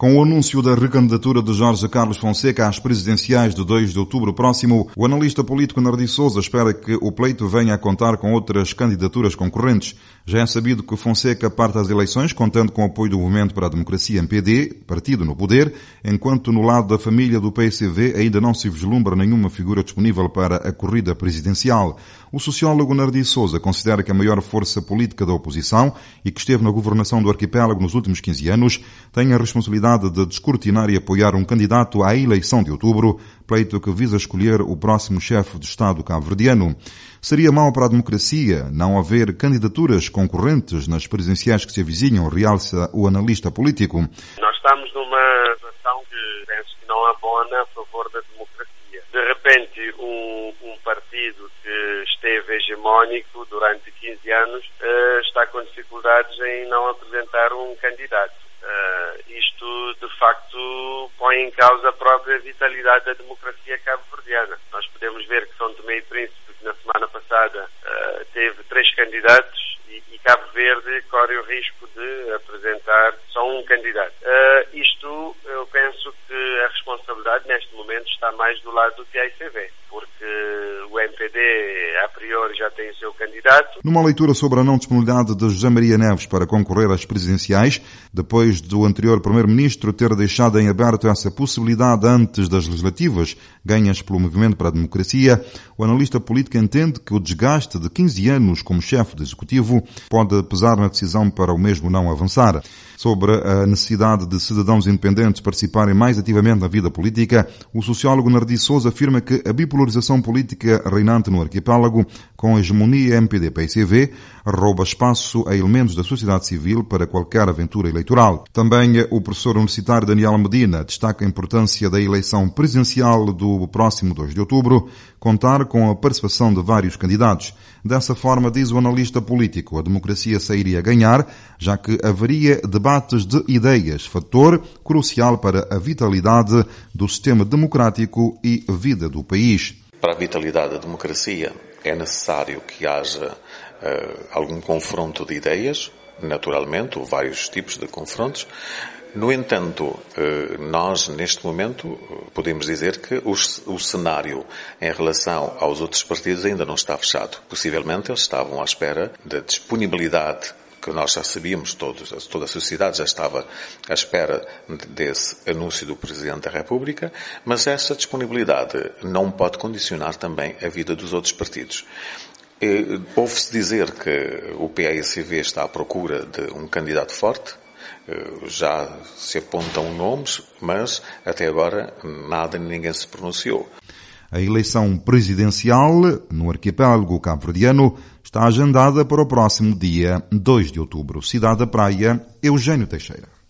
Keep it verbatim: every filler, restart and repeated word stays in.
Com o anúncio da recandidatura de Jorge Carlos Fonseca às presidenciais de dois de outubro próximo, o analista político Nardi Souza espera que o pleito venha a contar com outras candidaturas concorrentes. Já é sabido que Fonseca parte às eleições contando com o apoio do Movimento para a Democracia M P D, partido no poder, enquanto no lado da família do P S V ainda não se vislumbra nenhuma figura disponível para a corrida presidencial. O sociólogo Nardi Souza considera que a maior força política da oposição e que esteve na governação do arquipélago nos últimos quinze anos tem a responsabilidade de descortinar e apoiar um candidato à eleição de outubro, pleito que visa escolher o próximo chefe de Estado cabo-verdiano. Seria mau para a democracia não haver candidaturas concorrentes nas presidenciais que se avizinham, realça o analista político. Nós estamos numa situação que penso que não abona a favor da democracia. De repente, um, um partido que esteve hegemónico durante quinze anos uh, está com dificuldades em não apresentar um candidato. Uh, isto, de facto, põe em causa a própria vitalidade da democracia cabo-verdiana. Nós podemos ver que São Tomé e Príncipe, que na semana passada uh, teve três candidatos, e, e Cabo Verde corre o risco de apresentar só um candidato. Uh, isto, eu penso que a responsabilidade, neste momento, está mais do lado do P A I C V, porque o M P D, a priori, já tem o seu candidato. Numa leitura sobre a não disponibilidade de José Maria Neves para concorrer às presidenciais, depois do anterior primeiro-ministro ter deixado em aberto essa possibilidade antes das legislativas ganhas pelo Movimento para a Democracia, o analista político entende que o desgaste de quinze anos como chefe do Executivo pode pesar na decisão para o mesmo não avançar. Sobre a necessidade de cidadãos independentes participarem mais ativamente na vida política, o sociólogo Nardi Souza afirma que a bipolarização política reinante no arquipélago, com a hegemonia M P D P S V, rouba espaço a elementos da sociedade civil para qualquer aventura eleitoral. Também o professor universitário Daniel Medina destaca a importância da eleição presidencial do próximo dois de outubro, contar com a participação de vários candidatos. Dessa forma, diz o analista político, a democracia sairia a ganhar, já que haveria debates de ideias, fator crucial para a vitalidade do sistema democrático e vida do país. Para a vitalidade da democracia é necessário que haja uh, algum confronto de ideias, naturalmente, ou vários tipos de confrontos. No entanto, nós, neste momento, podemos dizer que o cenário em relação aos outros partidos ainda não está fechado. Possivelmente eles estavam à espera da disponibilidade que nós já sabíamos, todos, toda a sociedade já estava à espera desse anúncio do Presidente da República, mas essa disponibilidade não pode condicionar também a vida dos outros partidos. Ouve-se dizer que o P A I C V está à procura de um candidato forte. Já se apontam nomes, mas até agora nada, ninguém se pronunciou. A eleição presidencial no arquipélago cabo-verdiano está agendada para o próximo dia dois de outubro. Cidade da Praia, Eugênio Teixeira.